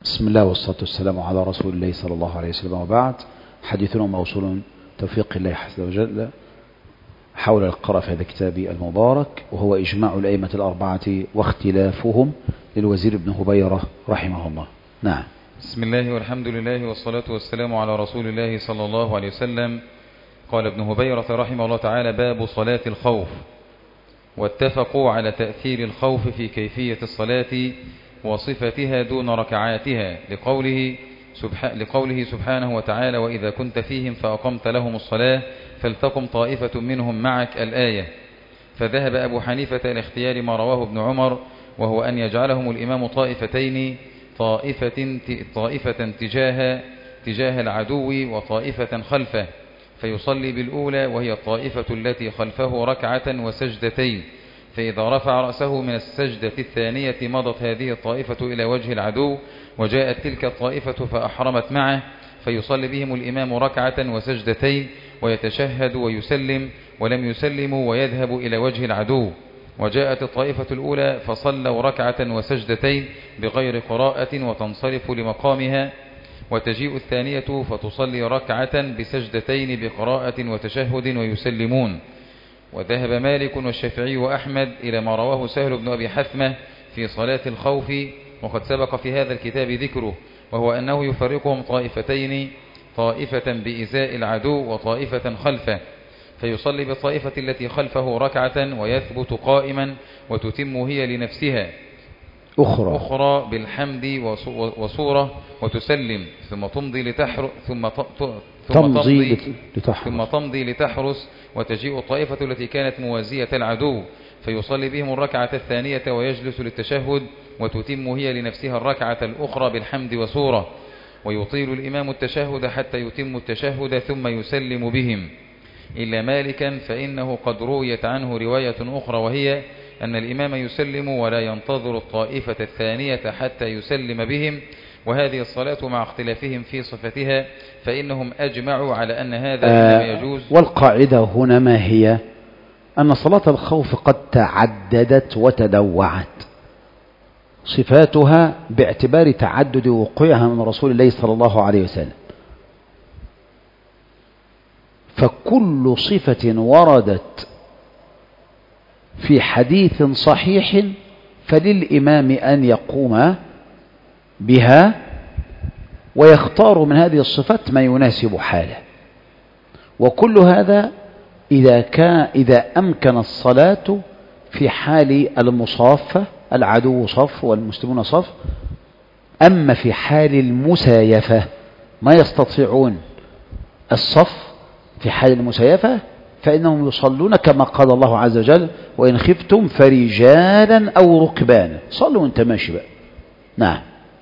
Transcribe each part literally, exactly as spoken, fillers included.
بسم الله والصلاة والسلام على رسول الله صلى الله عليه وسلم، وبعد. حديثنا موصول توفيق الله عز وجل حول القراءة في هذا الكتاب المبارك، وهو إجماع الأئمة الأربعة واختلافهم للوزير بن هبيرة رحمه الله. نعم. بسم الله والحمد لله والصلاة والسلام على رسول الله صلى الله عليه وسلم. قال ابن هبيرة رحمه الله تعالى: باب صلاة الخوف. واتفقوا على تأثير الخوف في كيفية الصلاة وصفتها دون ركعاتها، لقوله, سبح... لقوله سبحانه وتعالى: وإذا كنت فيهم فأقمت لهم الصلاة فلتقم طائفة منهم معك، الآية. فذهب أبو حنيفة إلى اختيار ما رواه ابن عمر، وهو أن يجعلهم الإمام طائفتين، طائفة, طائفة تجاه, تجاه العدو وطائفة خلفه، فيصلي بالأولى وهي الطائفة التي خلفه ركعة وسجدتين، فإذا رفع رأسه من السجدة الثانية مضت هذه الطائفة إلى وجه العدو، وجاءت تلك الطائفة فأحرمت معه، فيصلي بهم الإمام ركعة وسجدتين ويتشهد ويسلم، ولم يسلموا ويذهب إلى وجه العدو. وجاءت الطائفة الأولى فصلوا ركعة وسجدتين بغير قراءة وتنصرف لمقامها، وتجيء الثانية فتصلي ركعة بسجدتين بقراءة وتشهد ويسلمون. وذهب مالك والشافعي وأحمد إلى ما رواه سهل بن أبي حثمة في صلاة الخوف، وقد سبق في هذا الكتاب ذكره، وهو أنه يفرقهم طائفتين، طائفة بإزاء العدو وطائفة خلفه، فيصلي بالطائفة التي خلفه ركعة ويثبت قائما وتتم هي لنفسها أخرى, أخرى بالحمد وصورة وتسلم، ثم تمضي لتحر ثم ثم تمضي لتحرس ثم تمضي لتحرس وتجيء الطائفة التي كانت موازية العدو، فيصلي بهم الركعة الثانية ويجلس للتشهد، وتتم هي لنفسها الركعة الأخرى بالحمد وصورة، ويطيل الإمام التشهد حتى يتم التشهد ثم يسلم بهم، إلا مالكا فإنه قد رويت عنه رواية أخرى، وهي أن الإمام يسلم ولا ينتظر الطائفة الثانية حتى يسلم بهم. وهذه الصلاة مع اختلافهم في صفتها، فإنهم أجمعوا على أن هذا آه إنما يجوز. والقاعدة هنا ما هي؟ أن صلاة الخوف قد تعددت وتنوعت صفاتها باعتبار تعدد وقوعها من رسول الله صلى الله عليه وسلم، فكل صفة وردت في حديث صحيح فللإمام أن يقوم بها ويختار من هذه الصفات ما يناسب حاله. وكل هذا إذا كان إذا أمكن الصلاة في حال المصافة، العدو صف والمسلمون صف. أما في حال المسايفة ما يستطيعون الصف في حال المسايفة، فإنهم يصلون كما قال الله عز وجل: وإن خفتم فرجالا أو ركبانا، صلوا وانت ماشي بقى. نعم.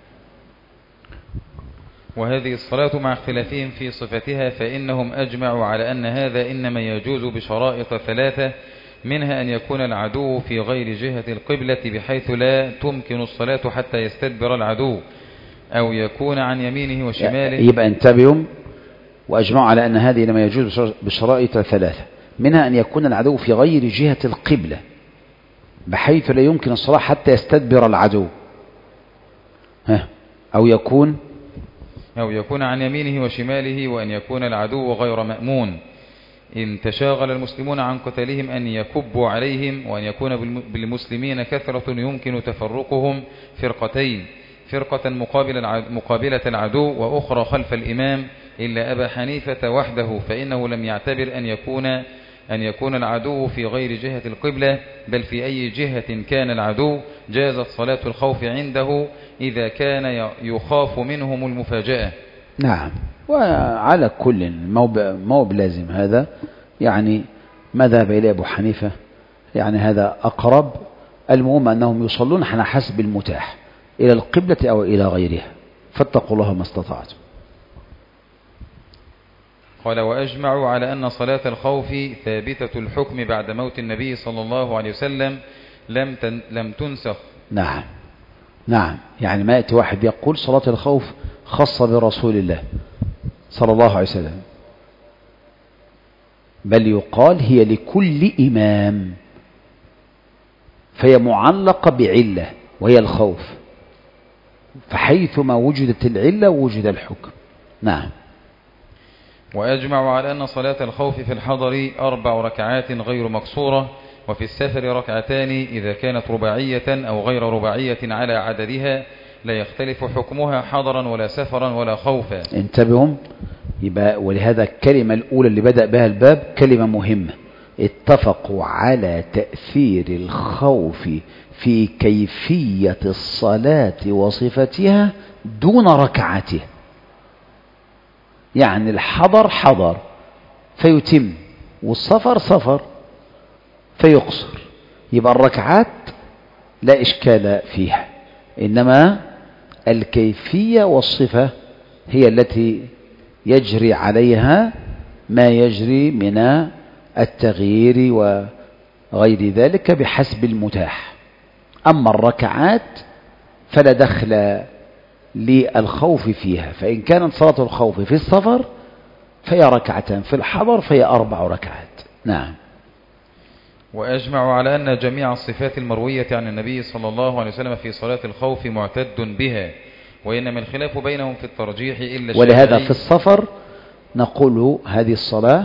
وهذه الصلاة مع اختلافهم في صفتها، فإنهم أجمعوا على أن هذا إنما يجوز بشرائط ثلاثة، منها أن يكون العدو في غير جهة القبلة بحيث لا تمكن الصلاة حتى يستدبر العدو، أو يكون عن يمينه وشماله. يبقى انتبهوا، وأجمعوا على أن هذه إنما يجوز بشرائط ثلاثة، منها أن يكون العدو في غير جهة القبلة بحيث لا يمكن الصلاة حتى يستدبر العدو، ها أو يكون أو يكون عن يمينه وشماله، وأن يكون العدو غير مأمون إن تشاغل المسلمون عن قتالهم أن يكبوا عليهم، وأن يكون بالمسلمين كثرة يمكن تفرقهم فرقتين، فرقة مقابلة العدو وأخرى خلف الإمام، إلا أبا حنيفة وحده، فإنه لم يعتبر أن يكون أن يكون العدو في غير جهة القبلة، بل في أي جهة كان العدو جازت صلاة الخوف عنده إذا كان يخاف منهم المفاجأة. نعم. وعلى كل ما بلازم هذا، يعني ما ذهب إليه أبو حنيفة يعني هذا أقرب. المهم أنهم يصلون على حسب المتاح إلى القبلة أو إلى غيرها، فاتقوا الله ما استطعتم. قال: وأجمعوا على أن صلاة الخوف ثابتة الحكم بعد موت النبي صلى الله عليه وسلم، لم لم تنسخ. نعم نعم. يعني ما يأتي واحد يقول صلاة الخوف خاصة برسول الله صلى الله عليه وسلم، بل يقال هي لكل إمام، فهي معلقة بعلة وهي الخوف. فحيثما وجدت العلة وجد الحكم. نعم. وأجمع على أن صلاة الخوف في الحضر أربع ركعات غير مقصورة، وفي السفر ركعتان إذا كانت رباعية أو غير رباعية على عددها، لا يختلف حكمها حضرا ولا سفرا ولا خوفا. انتبهوا يبقى، ولهذا الكلمة الأولى اللي بدأ بها الباب كلمة مهمة، اتفقوا على تأثير الخوف في كيفية الصلاة وصفتها دون ركعته. يعني الحضر حضر فيتم، والسفر سفر فيقصر، يبقى الركعات لا إشكال فيها، إنما الكيفية والصفة هي التي يجري عليها ما يجري من التغيير وغير ذلك بحسب المتاح. أما الركعات فلا دخل للخوف فيها، فإن كانت صلاة الخوف في السفر فهي ركعتان، في الحضر فهي أربع ركعات. نعم. وأجمع على أن جميع الصفات المروية عن النبي صلى الله عليه وسلم في صلاة الخوف معتد بها، وإنما الخلاف بينهم في الترجيح إلا الشافعي. ولهذا في السفر نقول هذه الصلاة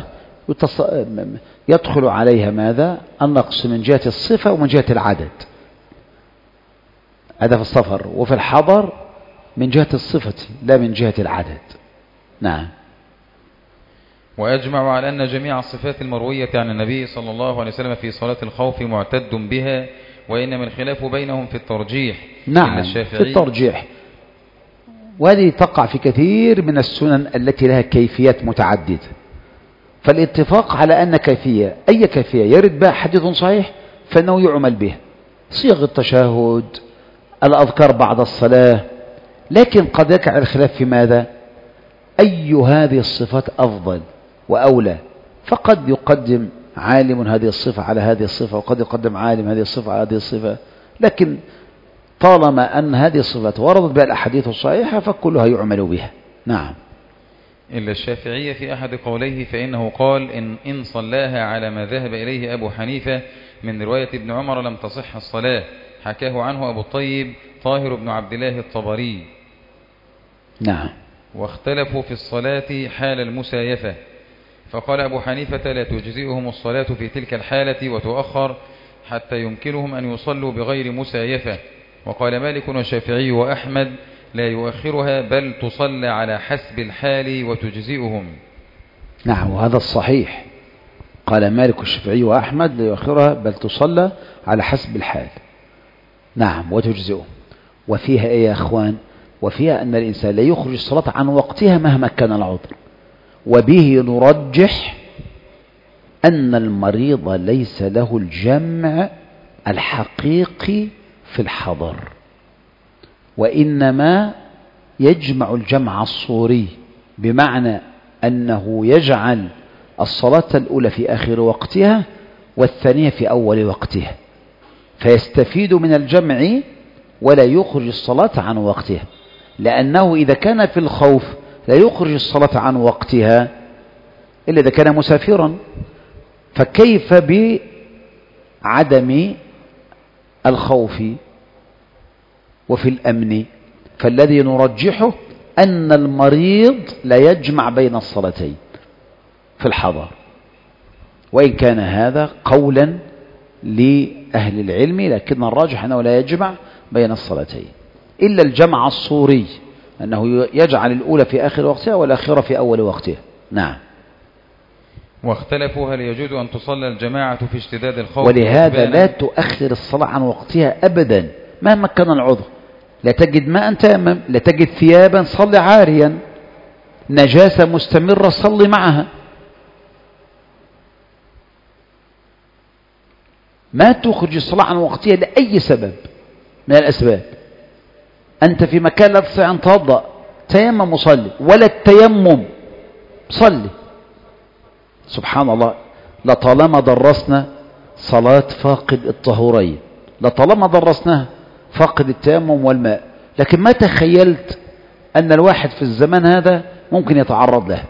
يدخل عليها ماذا؟ النقص من جهة الصفة ومن جهة العدد، هذا في السفر. وفي الحضر من جهة الصفة لا من جهة العدد. نعم. وأجمع على أن جميع الصفات المروية عن النبي صلى الله عليه وسلم في صلاة الخوف معتد بها، وإنما الخلاف بينهم في الترجيح. نعم، في الترجيح، وهذه تقع في كثير من السنن التي لها كيفيات متعددة، فالاتفاق على أن كيفية أي كيفية يرد بها حديث صحيح فإنه يعمل به، صيغ التشهد، الأذكار بعد الصلاة. لكن قد يقع الخلاف في ماذا؟ أي هذه الصفات أفضل وأولى، فقد يقدم عالم هذه الصفة على هذه الصفة، وقد يقدم عالم هذه الصفة على هذه الصفة، لكن طالما أن هذه الصفات وردت بها الأحاديث الصحيحة فكلها يعمل بها. نعم. إلا الشافعية في أحد قوليه، فإنه قال إن, إن صلاها على ما ذهب إليه أبو حنيفة من رواية ابن عمر لم تصح الصلاة، حكاه عنه أبو الطيب طاهر بن عبد الله الطبري. نعم. واختلفوا في الصلاة حال المسايفة، فقال أبو حنيفة لا تجزئهم الصلاة في تلك الحالة وتؤخر حتى يمكنهم أن يصلوا بغير مسايفة. وقال مالك والشافعي وأحمد لا يؤخرها بل تصلى على حسب الحال وتجزئهم. نعم، وهذا الصحيح. قال مالك والشافعي وأحمد لا يؤخرها بل تصلى على حسب الحال. نعم، وتجزئهم. وفيها إيه يا أخوان؟ وفيها أن الإنسان لا يخرج الصلاة عن وقتها مهما كان العذر. وبه نرجح أن المريض ليس له الجمع الحقيقي في الحضر، وإنما يجمع الجمع الصوري، بمعنى أنه يجعل الصلاة الأولى في آخر وقتها والثانية في أول وقتها، فيستفيد من الجمع ولا يخرج الصلاة عن وقتها، لأنه إذا كان في الخوف لا يخرج الصلاة عن وقتها إلا إذا كان مسافرا، فكيف بعدم الخوف وفي الأمن؟ فالذي نرجحه أن المريض لا يجمع بين الصلاتين في الحضر، وإن كان هذا قولا لأهل العلم، لكن الراجح أنه لا يجمع بين الصلاتين إلا الجمع الصوري، أنه يجعل الأولى في آخر وقتها والأخيرة في أول وقتها. نعم. واختلفوا هل يجوز أن تصلى الجماعة في اشتداد الخوف، ولهذا لا تؤخر الصلاة عن وقتها أبدا مهما كان العذر. لا تجد ماء تيمم، لا تجد ثيابا صل عاريا، نجاسة مستمرة صل معها، ما تخرج الصلاة عن وقتها لأي سبب من الأسباب. أنت في مكان لا تستطيع أن تتوضأ، تيمم وصلي، ولا التيمم صلي. سبحان الله، لطالما درسنا صلاة فاقد الطهورين، لطالما درسناها فاقد التيمم والماء، لكن ما تخيلت أن الواحد في الزمان هذا ممكن يتعرض له.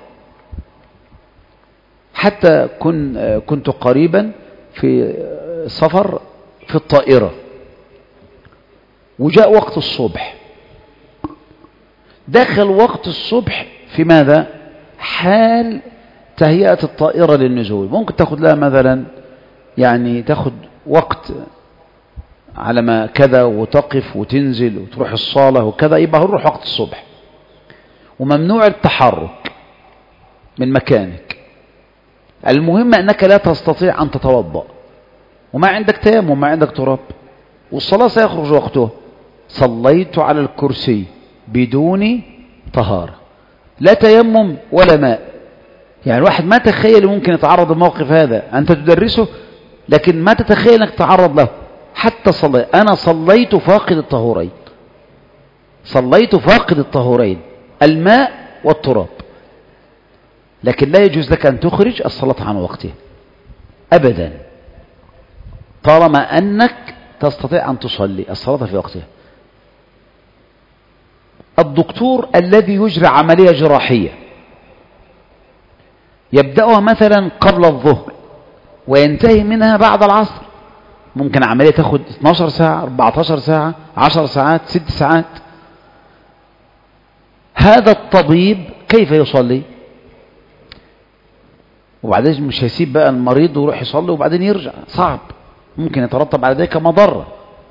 حتى كن كنت قريبا في سفر في الطائرة، وجاء وقت الصبح، دخل وقت الصبح في ماذا؟ حال تهيئة الطائرة للنزول. ممكن تاخد لها مثلا يعني تاخد وقت على ما كذا وتقف وتنزل وتروح الصالة وكذا، يبقى هنروح وقت الصبح. وممنوع التحرك من مكانك. المهم أنك لا تستطيع أن تتوضأ وما عندك تيمم وما عندك تراب، والصلاة سيخرج وقتها. صليت على الكرسي بدون طهارة، لا تيمم ولا ماء. يعني الواحد ما تخيل ممكن يتعرض للموقف هذا، أنت تدرسه لكن ما تتخيل أنك تتعرض له. حتى صلي أنا صليت فاقد الطهورين، صليت فاقد الطهورين الماء والتراب، لكن لا يجوز لك أن تخرج الصلاة عن وقتها أبدا طالما أنك تستطيع أن تصلي الصلاة في وقتها. الدكتور الذي يجري عملية جراحية يبدأها مثلا قبل الظهر وينتهي منها بعد العصر، ممكن عملية تاخد اثناشر ساعة، أربعة عشر ساعة، عشر ساعات، ست ساعات. هذا الطبيب كيف يصلي؟ وبعدين مش هيسيب بقى المريض ويروح يصلي وبعدين يرجع، صعب، ممكن يترتب على ذلك مضرة،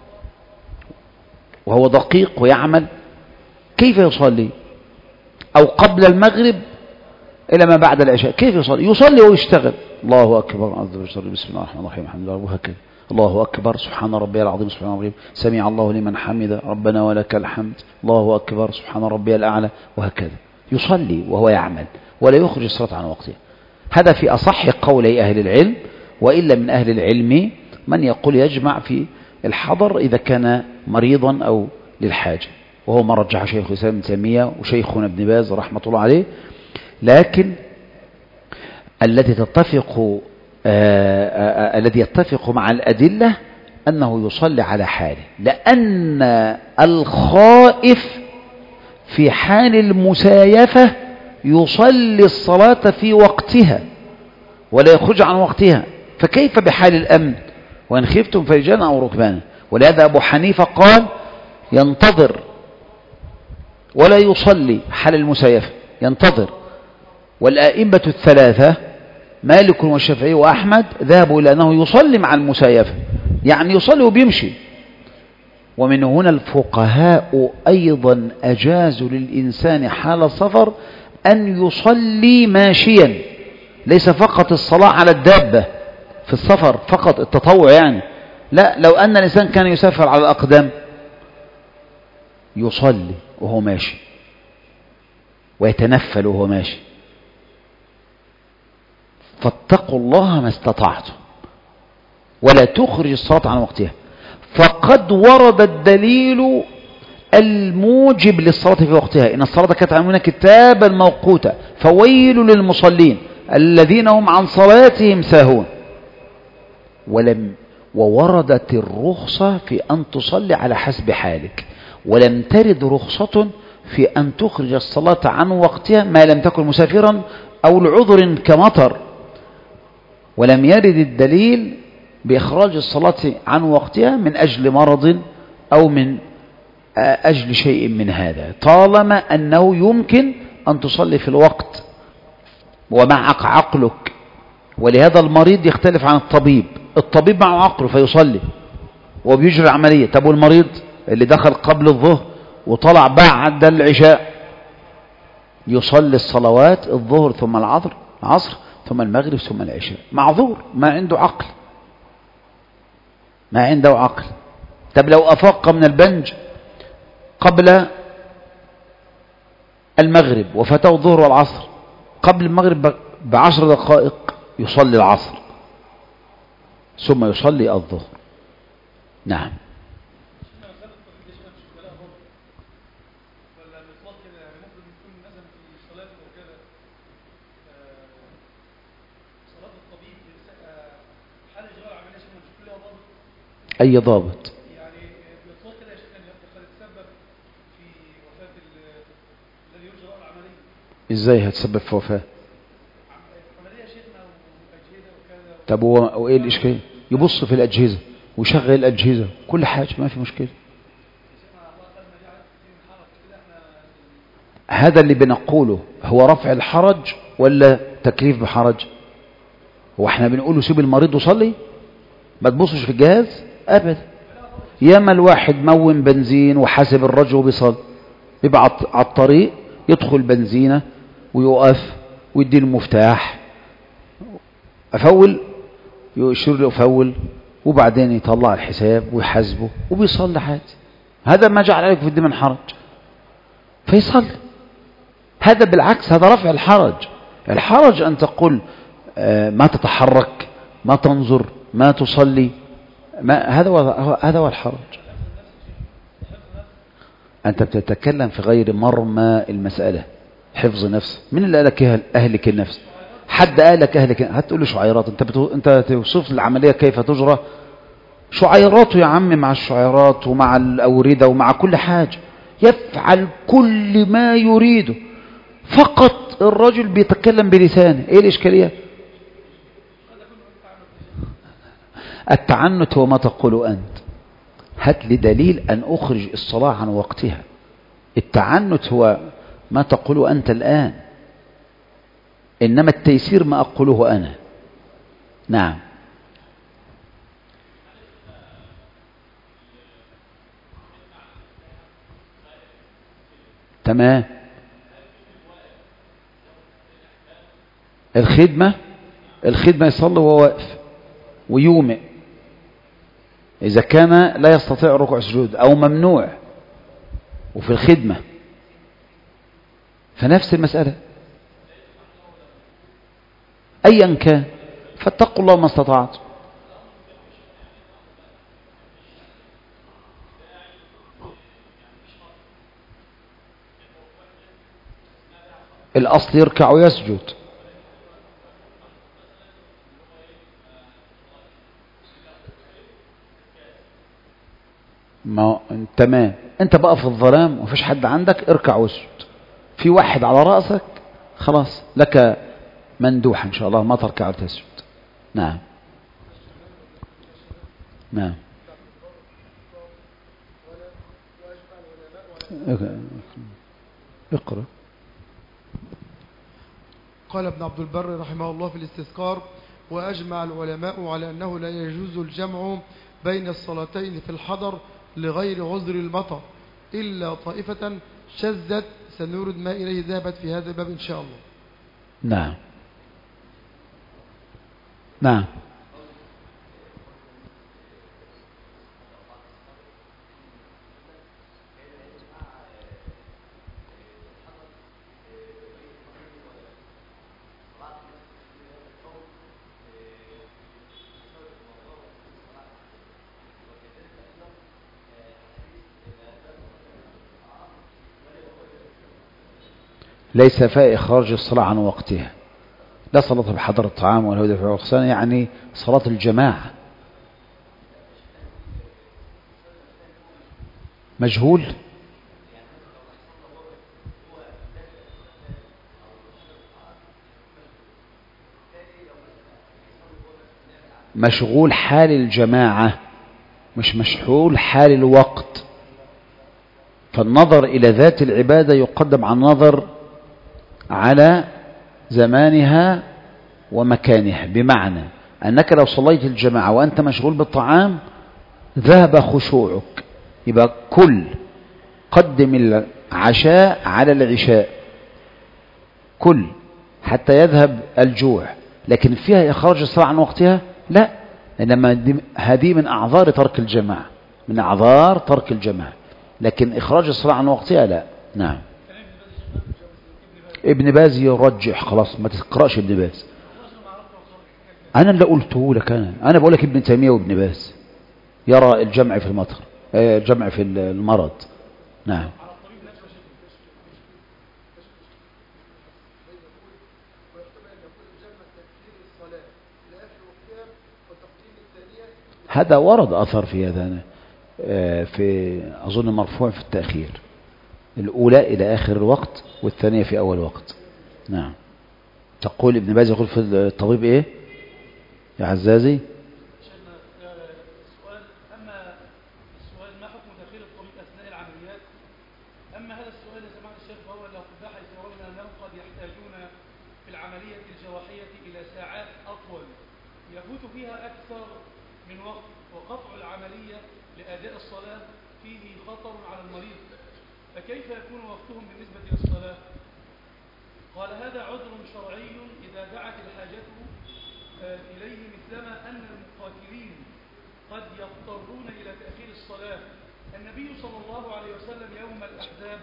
وهو دقيق ويعمل. كيف يصلي؟ أو قبل المغرب إلى ما بعد العشاء كيف يصلي؟ يصلي ويشتغل، الله أكبر عز وجل، بسم الله الرحمن الرحيم، الحمد لله، وهكذا، الله أكبر، سبحان ربي العظيم، سبحان ربي، سمع الله لمن حمده، ربنا ولك الحمد، الله أكبر، سبحان ربي الأعلى، وهكذا. يصلي وهو يعمل ولا يخرج الصلاة عن وقتها. هذا في أصح قولي أهل العلم، وإلا من أهل العلم من يقول يجمع في الحضر إذا كان مريضا أو للحاجة، وهو ما رجح شيخ الإسلام ابن تيمية وشيخنا ابن باز رحمة الله عليه. لكن الذي تتفق آه الذي يتفق مع الأدلة أنه يصلي على حاله، لأن الخائف في حال المسايفة يصلي الصلاة في وقتها ولا يخرج عن وقتها، فكيف بحال الأمن؟ وإن خفتم فرجالا أو ركبانا. ولهذا أبو حنيفة قال ينتظر ولا يصلي حال المسايفة، ينتظر. والآئمة الثلاثة مالك والشافعي وأحمد ذهبوا إلى أنه يصلي مع المسايفة، يعني يصلي وبيمشي. ومن هنا الفقهاء أيضا أجازوا للإنسان حال السفر أن يصلي ماشيا، ليس فقط الصلاة على الدابة في السفر فقط التطوع يعني، لا، لو أن الإنسان كان يسافر على الأقدام يصلي وهو ماشي ويتنفل وهو ماشي. فاتقوا الله ما استطعتم ولا تخرج الصلاة عن وقتها. فقد ورد الدليل الموجب للصلاة في وقتها، إن الصلاة كانت عاملين كتابا موقوتا، فويل للمصلين الذين هم عن صلاتهم ساهون. ولم ووردت الرخصة في أن تصلي على حسب حالك، ولم ترد رخصة في أن تخرج الصلاة عن وقتها ما لم تكن مسافرا أو لعذر كمطر. ولم يرد الدليل بإخراج الصلاة عن وقتها من أجل مرض أو من أجل شيء من هذا، طالما أنه يمكن أن تصلي في الوقت ومعك عقلك. ولهذا المريض يختلف عن الطبيب، الطبيب معه عقله فيصلي وبيجري عملية. طب والمريض اللي دخل قبل الظهر وطلع بعد العشاء يصلي الصلوات الظهر ثم العصر العصر ثم المغرب ثم العشاء، معذور، ما عنده عقل، ما عنده عقل. طب لو أفاق من البنج قبل المغرب وفاته الظهر والعصر، قبل المغرب بعشر دقائق يصلي العصر ثم يصلي الظهر. نعم. أي ضابط؟ يعني بإطلاق كده يا شيخ أن يتسبب في وفاة الذي يرجى له العملية. إزاي هتسبب في وفاة؟ عملية يا شيخنا وأجهزة وكذا. طب هو إيه الإشكال؟ يبص في الأجهزة ويشغل الأجهزة كل حاجة، ما في مشكلة. هذا اللي بنقوله هو رفع الحرج ولا تكليف بحرج؟ هو احنا بنقوله سيب المريض وصلي ما تبصش في الجهاز ابدا. ياما الواحد مون بنزين وحاسب الرجل وبيصلي، يبقى على الطريق يدخل بنزينة ويقف ويدي المفتاح، افول يشير له افول، وبعدين يطلع الحساب ويحاسبه وبيصلي عادي. هذا ما جعل عليك في الدين من حرج، فيصلي. هذا بالعكس، هذا رفع الحرج. الحرج أن تقول ما تتحرك، ما تنظر، ما تصلي، ما هذا هو هذا هو الحرج. أنت بتتكلم في غير مرمى المسألة. حفظ نفس، من اللي قالك أهلك النفس؟ حد قالك أهلك؟ هتقول له شعيرات. أنت بتو... أنت توصف العملية كيف تجرى. شعيراته يا عم، مع الشعيرات ومع الأوردة ومع كل حاجة، يفعل كل ما يريده، فقط الرجل بيتكلم بلسانه. ايه الإشكالية؟ التعنت هو ما تقول أنت. هات لي دليل أن أخرج الصلاة عن وقتها. التعنت هو ما تقول أنت الآن، إنما التيسير ما أقوله أنا. نعم. تمام. الخدمة الخدمة يصلي وهو واقف ويومئ إذا كان لا يستطيع ركوع سجود أو ممنوع، وفي الخدمة فنفس المسألة أيا كان، فاتقوا الله ما استطعتم. الأصل يركع ويسجد. ما تمام. انت بقى في الظلام ومفيش حد عندك، اركع واسجد. في واحد على رأسك، خلاص لك مندوح ان شاء الله ما تركع وتسجد. نعم. نعم. اقرأ. قال ابن عبد البر رحمه الله في الاستذكار: وأجمع العلماء على أنه لا يجوز الجمع بين الصلاتين في الحضر لغير عذر المطر، إلا طائفة شذت سنورد ما إليه ذهبت في هذا الباب إن شاء الله. نعم. نعم. ليس فيها إخراج الصلاة عن وقتها، لا صلاة بحضر الطعام ولا هدى في الغسان، يعني صلاة الجماعة. مجهول. مشغول حال الجماعة، مش مشغول حال الوقت. فالنظر إلى ذات العبادة يقدم عن النظر على زمانها ومكانها، بمعنى أنك لو صليت الجماعة وأنت مشغول بالطعام ذهب خشوعك، يبقى كل قدم العشاء على العشاء، كل حتى يذهب الجوع. لكن فيها إخراج الصلاة عن وقتها؟ لا، إنما هذه من أعذار ترك الجماعة، من أعذار ترك الجماعة، لكن إخراج الصلاة عن وقتها لا. نعم. ابن باز يرجح، خلاص ما تقرأش ابن باز. أنا اللي قلته لك، أنا أنا بقول لك ابن تيمية وابن باز يرى الجمع في المطر، الجمع في المرض. نعم. هذا ورد أثر في هذا، في أظن مرفوع في التأخير، الأولى إلى آخر الوقت والثانية في أول وقت. نعم. تقول ابن باز يقول في الطبيب إيه يا عزازي؟ السؤال: أما السؤال ما حكم تأخير الطبيب أثناء العمليات؟ أما هذا السؤال يا سماحة الشيخ فهو لو يحتاجون في العملية الجراحية إلى ساعات أطول يفوت فيها أكثر من وقت، وقطع العملية لأداء الصلاة فيه خطر على المريض، فكيف يكون وقتهم بالنسبة للصلاة؟ قال هذا عذر شرعي إذا دعت الحاجة إليه، مثلما أن المقاتلين قد يضطرون إلى تأخير الصلاة. النبي صلى الله عليه وسلم يوم الأحزاب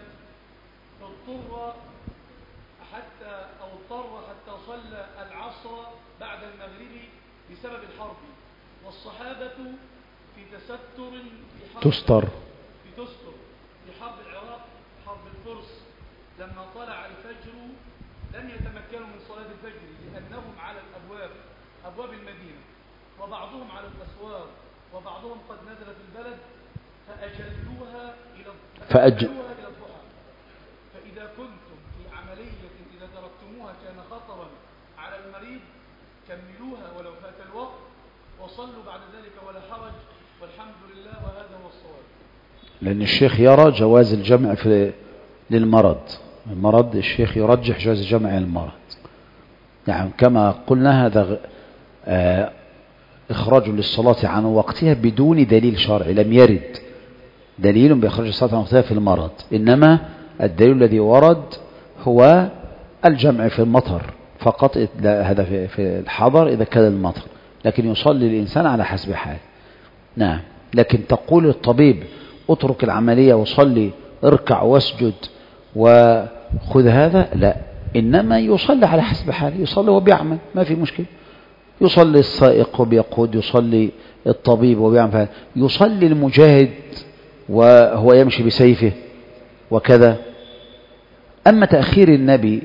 اضطر حتى أو اضطر حتى صلى العصر بعد المغرب بسبب الحرب، والصحابة في تستر في حرب تستر في تستر في حرب العراق، حرب الفرس، لما طلع الفجر لم يتمكنوا من صلاة الفجر لأنهم على الأبواب، أبواب المدينة، وبعضهم على الأسوار، وبعضهم قد نزل في البلد فأجلوها إلى فأج... إلى الضحى. فإذا كنتم في عملية إذا تركتموها كان خطرا على المريض كملوها ولو فات الوقت، وصلوا بعد ذلك ولا حرج، والحمد لله، وهذا هو الصواب. لأن الشيخ يرى جواز الجمع في للمرض، المرض الشيخ يرجح جواز الجمع للمرض. نعم كما قلنا هذا آه إخراج للصلاة عن وقتها بدون دليل شرعي، لم يرد دليل بإخراج الصلاة عن وقتها في المرض، إنما الدليل الذي ورد هو الجمع في المطر فقط، هذا في الحضر إذا كان المطر، لكن يصلي الإنسان على حسب حاله. نعم، لكن تقول الطبيب اترك العملية وصلي، اركع واسجد وخذ هذا، لا، إنما يصلي على حسب حاله، يصلي وبيعمل، ما في مشكلة، يصلي السائق وبيقود، يصلي الطبيب وبيعمل، يصلي المجاهد وهو يمشي بسيفه وكذا. أما تأخير النبي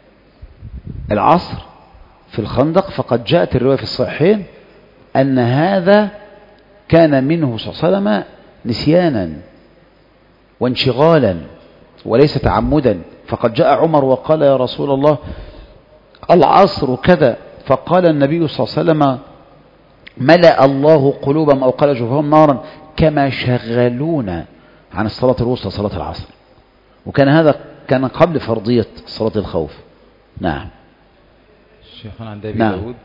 العصر في الخندق فقد جاءت الرواية في الصحيحين أن هذا كان منه صلى الله عليه وسلم نسيانا وانشغالا وليس تعمدا، فقد جاء عمر وقال يا رسول الله العصر كذا، فقال النبي صلى الله عليه وسلم ملأ الله قلوبهم أو قال جوفهم نارا كما شغلونا عن الصلاة الوسطى صلاة العصر، وكان هذا كان قبل فرضية صلاة الخوف. نعم. شيخنا عند أبي نعم. داود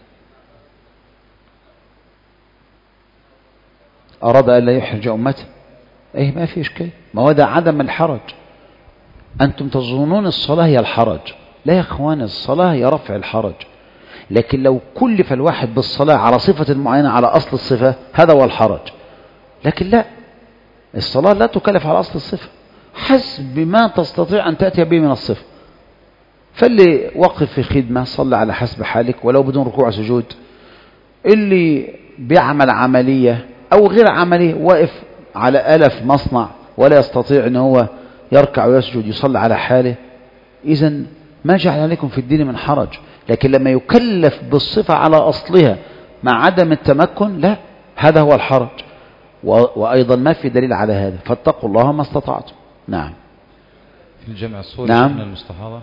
أراد أن لا يحرج أمته، أي ما في إشكال، ما هو ده عدم الحرج. أنتم تظنون الصلاة هي الحرج، لا يا أخوان، الصلاة هي رفع الحرج، لكن لو كلف الواحد بالصلاة على صفة معينة على أصل الصفة هذا هو الحرج، لكن لا، الصلاة لا تكلف على أصل الصفة، حسب ما تستطيع أن تأتي به من الصفة. فاللي وقف في خدمة صلى على حسب حالك ولو بدون ركوع سجود، اللي بيعمل عملية أو غير عملية واقف على آلة في مصنع ولا يستطيع أن هو يركع ويسجد يصلي على حاله، إذن ما جعل عليكم في الدين من حرج. لكن لما يكلف بالصفة على أصلها مع عدم التمكن، لا، هذا هو الحرج، وأيضا ما في دليل على هذا، فاتقوا الله ما استطعتم. نعم. في الجمع الصوري نعم. المستحاضة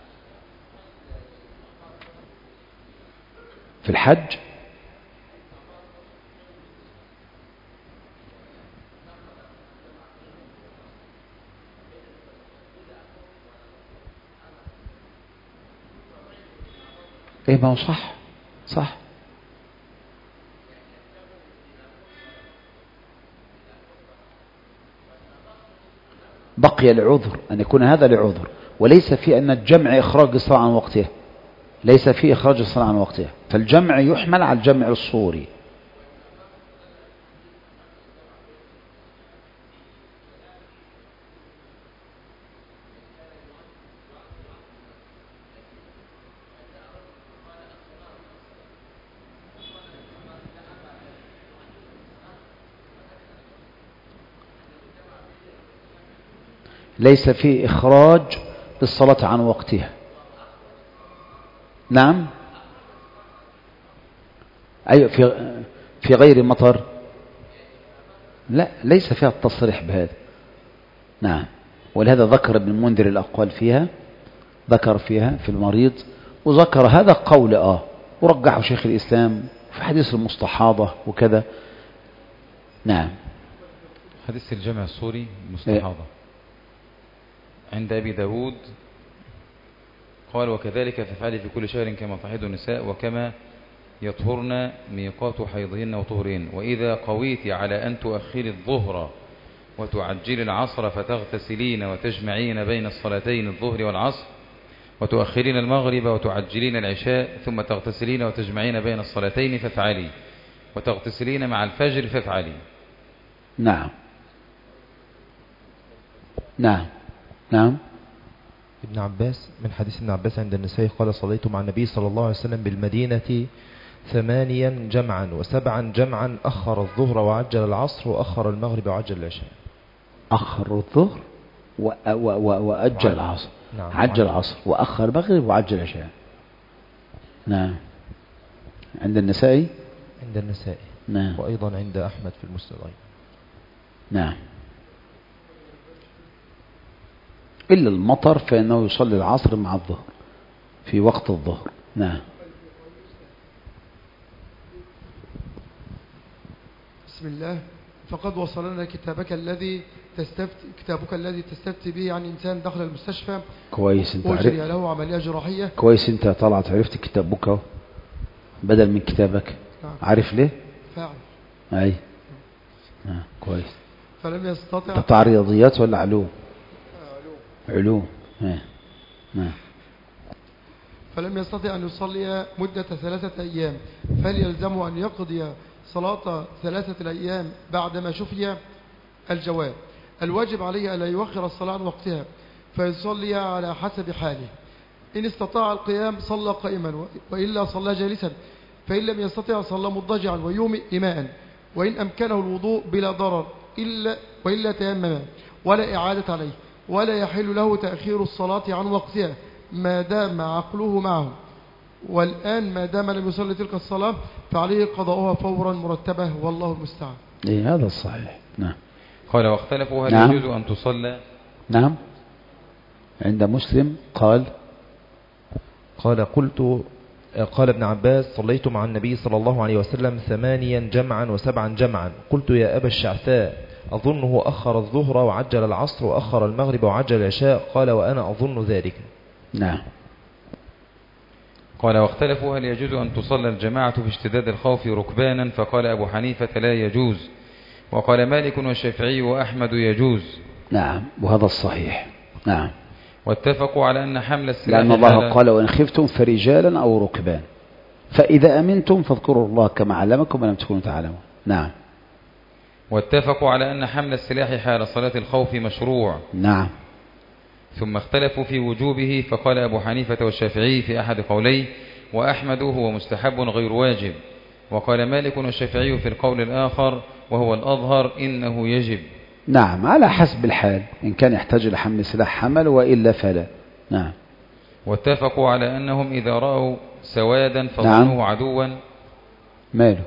في الحج ايه، ما هو صح صح. بقي لعذر، أن يكون هذا لعذر، وليس في أن الجمع إخراج الصلاة عن وقتها، ليس في إخراج الصلاة عن وقتها، فالجمع يحمل على الجمع الصوري. ليس في إخراج للصلاة عن وقتها. نعم. أيوة، في في غير مطر، لا، ليس فيها التصريح بهذا. نعم، ولهذا ذكر ابن المنذر الأقوال فيها، ذكر فيها في المريض، وذكر هذا قول آه ورجحه شيخ الإسلام في حديث المستحاضة وكذا. نعم. حديث الجمع الصوري المستحاضة عند أبي داود قال وكذلك تفعلي في كل شهر كما تحيض النساء وكما يطهرن ميقات حيضهن وطهرهن. وإذا قويت على أن تؤخري الظهر وتعجلي العصر فتغتسلين وتجمعين بين الصلاتين الظهر والعصر وتؤخرين المغرب وتعجلين العشاء ثم تغتسلين وتجمعين بين الصلاتين فافعلي وتغتسلين مع الفجر فافعلي. نعم نعم نعم. ابن عباس من حديث ابن عباس عند النسائي قال صليت مع النبي صلى الله عليه وسلم بالمدينة ثمانيا جمعا وسبعا جمعا أخر الظهر وعجل العصر وأخر المغرب وعجل العشاء. أخر الظهر و... و... و... وأجل العصر. نعم. عجل العصر وأخر المغرب وعجل العشاء. نعم. عند النسائي عند النسائي نعم. وأيضا عند أحمد في المسند. نعم. إلا المطر فإنه يصلي العصر مع الظهر في وقت الظهر. نعم. بسم الله. فقد وصلنا كتابك الذي تستفتي كتابك الذي تستفتي به عن إنسان دخل المستشفى كويس انت وجري عرفت له عملية جراحية. كويس انت طلعت عرفت كتابك بدل من كتابك. نعم. عارف ليه؟ فعلا. اي آه. كويس. فلم يستطع. قطع رياضيات ولا علوم؟ علوم. آه. آه. فلم يستطع أن يصلي مدة ثلاثة أيام فهل يلزمه أن يقضي صلاة ثلاثة الأيام بعدما شفي؟ الجواب: الواجب عليه ألا يؤخر الصلاة عن وقتها فيصلي على حسب حاله. إن استطاع القيام صلى قائما وإلا صلى جالسا، فإن لم يستطع صلى مضجعا ويومئ إماء، وإن أمكنه الوضوء بلا ضرر إلا وإلا تيمم ولا إعادة عليه، ولا يحل له تأخير الصلاة عن وقتها ما دام عقله معه. والآن ما دام لم يصلي تلك الصلاة فعليه قضاؤها فورا مرتبة والله المستعان. إيه هذا الصحيح. نعم. قال واختلفوا هل نعم. يجوز أن تصلى. نعم. عند مسلم قال قال قلت قال ابن عباس صليت مع النبي صلى الله عليه وسلم ثمانيا جمعا وسبعا جمعا. قلت يا أبا الشعثاء أظنه أخر الظهر وعجل العصر وأخر المغرب وعجل العشاء. قال وأنا أظن ذلك. نعم. قال واختلفوا هل يجوز أن تصلى الجماعة في اشتداد الخوف ركبانا. فقال أبو حنيفة لا يجوز، وقال مالك والشافعي وأحمد يجوز. نعم وهذا الصحيح. نعم. واتفقوا على أن حمل السلاح لأن الله قال وإن خفتم فرجالا أو ركبان فإذا أمنتم فاذكروا الله كما علمكم ولم تكونوا تعلمون. نعم. واتفقوا على أن حمل السلاح حال صلاة الخوف مشروع. نعم. ثم اختلفوا في وجوبه. فقال أبو حنيفة والشافعي في أحد قوليه وأحمد هو مستحب غير واجب، وقال مالك والشافعي في القول الآخر وهو الأظهر إنه يجب. نعم على حسب الحال، إن كان يحتاج لحمل سلاح حمل وإلا فلا. نعم. واتفقوا على أنهم إذا رأوا سوادا فظنوه نعم. عدوا. ماله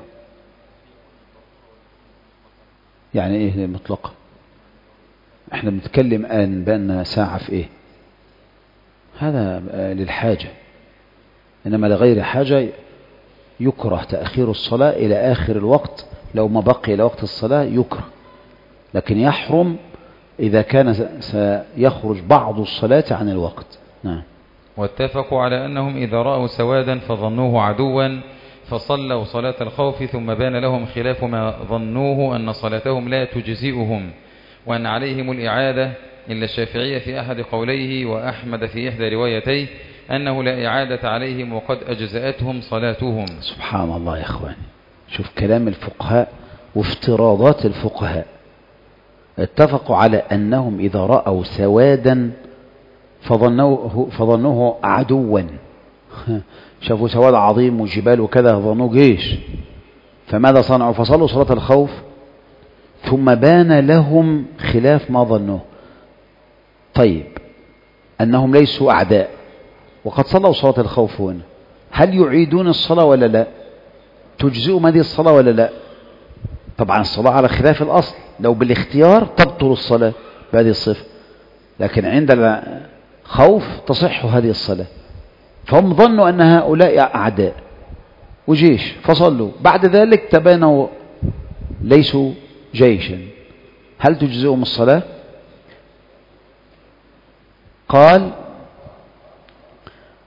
يعني إيه مطلقة؟ احنا بنتكلم الآن بأن ساعة في إيه؟ هذا للحاجة، إنما لغير حاجة يكره تأخير الصلاة إلى آخر الوقت. لو ما بقي إلى وقت الصلاة يكره، لكن يحرم إذا كان سيخرج بعض الصلاة عن الوقت. نعم. واتفقوا على أنهم إذا رأوا سوادا فظنوه عدوا فصلوا صلاة الخوف ثم بان لهم خلاف ما ظنوه أن صلاتهم لا تجزئهم وأن عليهم الإعادة، إلا الشافعية في أحد قوليه وأحمد في إحدى روايتيه أنه لا إعادة عليهم وقد أجزأتهم صلاتهم. سبحان الله يا أخواني، شوف كلام الفقهاء وافتراضات الفقهاء. اتفقوا على أنهم إذا رأوا سوادا فظنوه, فظنوه عدوا، شافوا سواد عظيم وجبال وكذا ظنوه جيش، فماذا صنعوا؟ فصلوا صلاة الخوف ثم بان لهم خلاف ما ظنوه. طيب أنهم ليسوا أعداء وقد صلوا صلاة الخوف هنا، هل يعيدون الصلاة ولا لا؟ تجزئهم هذه الصلاة ولا لا؟ طبعا الصلاة على خلاف الأصل، لو بالاختيار تبطل الصلاة بهذه الصفة، لكن عند الخوف تصح هذه الصلاة. فهم ظنوا أن هؤلاء أعداء وجيش فصلوا، بعد ذلك تبانوا ليسوا جيشا، هل تجزئهم الصلاة؟ قال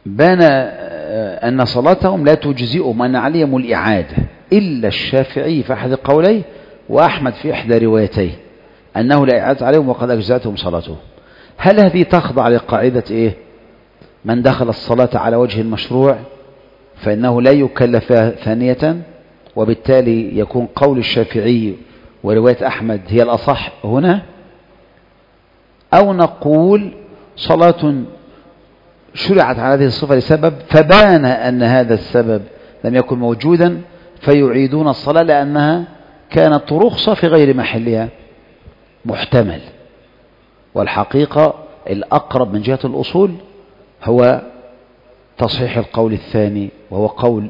بان أن صلاتهم لا تجزئهم، أن عليهم الإعادة، إلا الشافعي في أحد قوليه وأحمد في إحدى روايتيه أنه لا إعادة عليهم وقد أجزأتهم صلاتهم. هل هذه تخضع لقاعدة إيه؟ من دخل الصلاة على وجه المشروع فإنه لا يكلف ثانية، وبالتالي يكون قول الشافعي ورواية أحمد هي الأصح هنا؟ أو نقول صلاة شرعت على هذه الصفة لسبب فبان أن هذا السبب لم يكن موجودا فيعيدون الصلاة لأنها كانت رخصة في غير محلها؟ محتمل. والحقيقة الأقرب من جهة الأصول هو تصحيح القول الثاني، وهو قول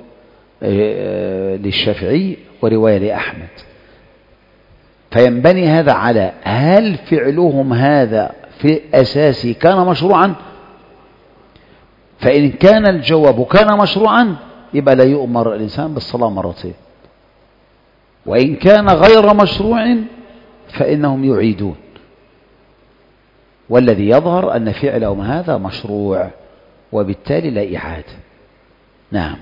للشافعي ورواية لأحمد. فينبني هذا على هل فعلهم هذا في أساسه كان مشروعا؟ فإن كان الجواب كان مشروعا يبقى لا يؤمر الإنسان بالصلاة مرتين، وإن كان غير مشروع فإنهم يعيدون. والذي يظهر أن فعلهم هذا مشروع وبالتالي لا إعادة. نعم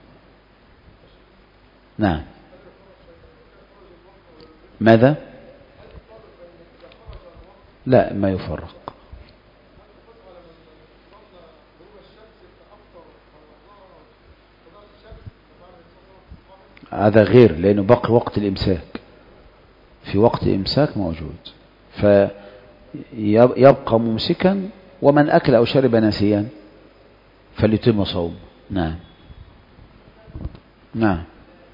نعم. ماذا؟ لا، ما يفرق. هذا غير، لأنه بقي وقت الإمساك، في وقت الإمساك موجود، فيبقى ممسكا، ومن أكل أو شرب ناسيا فليتم صوم. نعم نعم.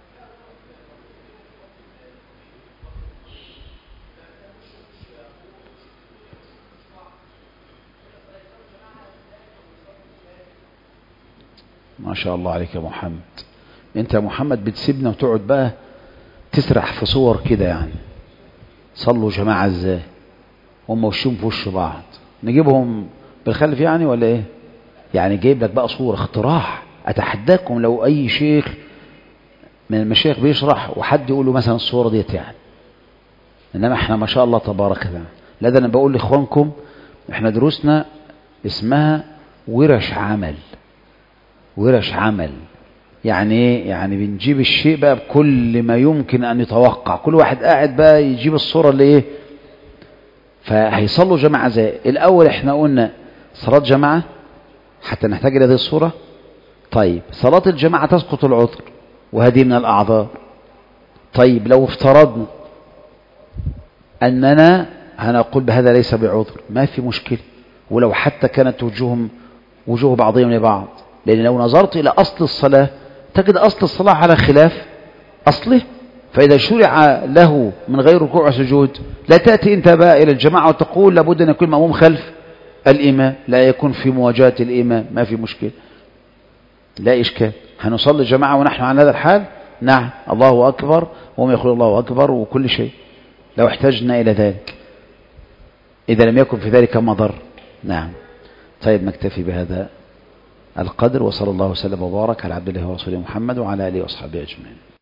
ما شاء الله عليك يا محمد. انت يا محمد بتسيبنا وتقعد بقى تسرح في صور كده، يعني صلوا جماعة ازاي هم وشهم في وش بعض، نجيبهم بالخلف يعني ولا ايه؟ يعني جايب لك بقى صورة اختراع. اتحداكم لو اي شيخ من المشايخ بيشرح وحد يقول له مثلا الصورة ديت يعني، انما احنا ما شاء الله تبارك الله. لا، ده انا بقول لاخوانكم احنا دروسنا اسمها ورش عمل. ورش عمل يعني ايه؟ يعني بنجيب الشيء بقى بكل ما يمكن ان يتوقع، كل واحد قاعد بقى يجيب الصورة اللي ايه. فهيصلوا جماعة زي الاول احنا قلنا صلاة جماعة حتى نحتاج الى هذه الصورة. طيب صلاة الجماعة تسقط العذر وهذه من الاعذار. طيب لو افترضنا اننا هنقول بهذا ليس بعذر، ما في مشكلة، ولو حتى كانت وجوههم وجوه بعضهم لبعض، لأن لو نظرت إلى أصل الصلاة تجد أصل الصلاة على خلاف أصله. فإذا شرع له من غير ركوع وسجود لا تأتي أنت بقى إلى الجماعة وتقول لابد أن يكون مأموم خلف الإمام، لا يكون في مواجهة الإمام، ما في مشكلة، لا إشكال. هنصلي جماعة ونحن على هذا الحال، نعم، الله أكبر وهم يقول الله أكبر وكل شيء لو احتجنا إلى ذلك، إذا لم يكن في ذلك مضر. نعم. طيب نكتفي بهذا القدر، وصلى الله وسلم وبارك على عبد الله ورسوله محمد وعلى آله وأصحابه أجمعين.